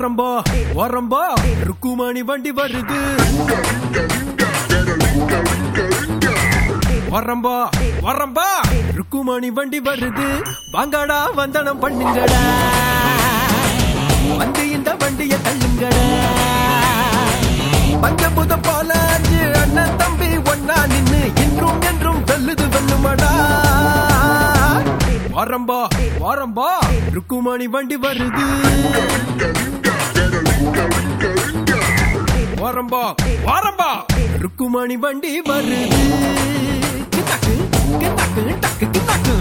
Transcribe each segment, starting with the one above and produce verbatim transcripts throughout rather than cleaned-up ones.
வரம்பா வரம்பா ருக்குமணி வண்டி வருது. வரம்பா வரம்பா ருக்குமணி வண்டி வருது. வாங்கடா வந்தனம் பண்ணுங்கடா, வந்து இந்த வண்டிய தள்ளுங்கடா. பஞ்சபுத போல அஞ்சு அண்ணன் தம்பி ஒன்னா நின்னு இன்றும் என்றும் வெல்லுது வெல்லுமடா. வரம்பா வரம்பா ருக்குமணி வண்டி வருது. வரம்பா வரம்பா ருக்குமணி வண்டி வருது. கிட்டாக்கு கிட்டாக்கு டக்கு கிட்டாக்கு.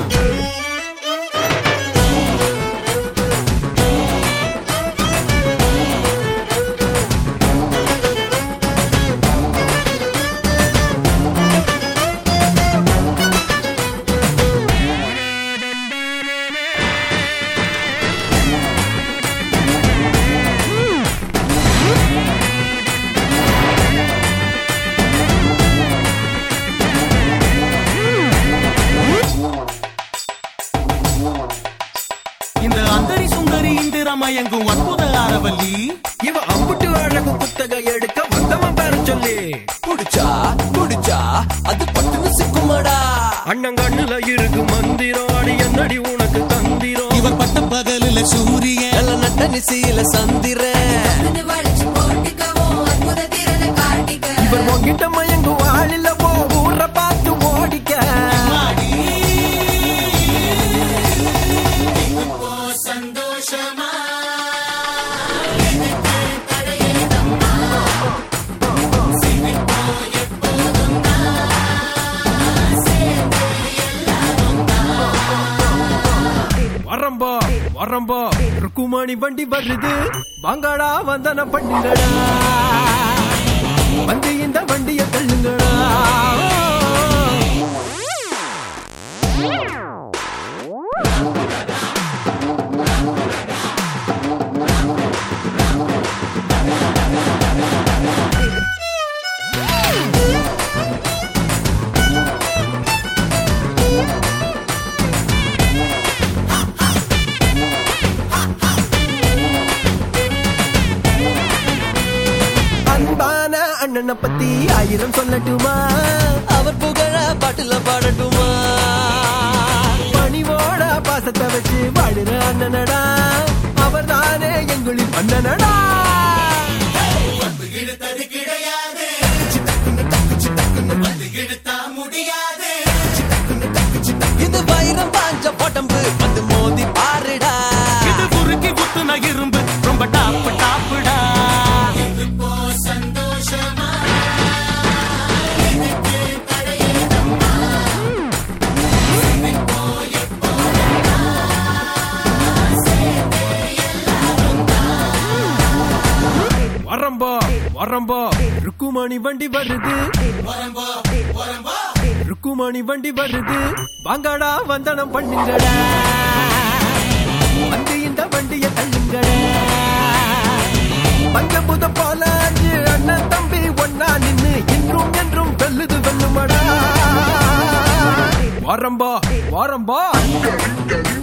இந்த அந்தரி சுந்தரி இந்திரமயங்கும் அற்புத ஆரவல்லி, இவ அம்புட்டு அழகு புத்தக எடுக்க வந்தவன் பேர சொல்லி. குடிச்சா குடிச்சா அது பட்டு சிக்குமாடா. அண்ணங்கண்ணுல இருக்கு மந்திரம், அடி என்னடி உனக்கு தந்திரம். இவர் பட்ட பகலில சூரியன், நல்ல நட்ட நிசையில சந்திரன். இவர் உங்கிட்ட மயங்கும் ஆளில போ ஊர பார்த்து ஓடிக்க. சந்தோஷமா வரம்பா வரம்பா ருக்குமணி வண்டி வருது. வாங்கடா வந்தன பண்ணுங்கடா, வந்து இந்த வண்டிய தள்ளுங்கடா. அன்பான அண்ணனை பத்தி ஆயிரம் சொல்லட்டுமா, அவர் புகழ பாட்டுல பாடட்டுமா. பணிவோட பாசத்தை வச்சு வாழுற அண்ணனடா, அவர் தானே எங்களின் அண்ணனடா. இது வைரம் பாஞ்ச உடம்பு வந்து மோதி பாருடா. இது குறுக்கி குத்துன இரும்பு ரொம்ப டாப்பு டாப்புடா. சந்தோஷமா வரம்பா வரம்பா ருக்குமணி வண்டி வருது. வரம்பா வரம்பா ருக்குமணி வண்டி வருது. வாங்கடா வந்தனம் பண்ணுங்கடா, வந்து இந்த வண்டிய தள்ளுங்கடா. பஞ்சபுத போல அஞ்சு அண்ணன் தம்பி ஒன்னா நின்னு இன்றும் என்றும் வெல்லுது வெல்லுமடா. வரம்பா வரம்பா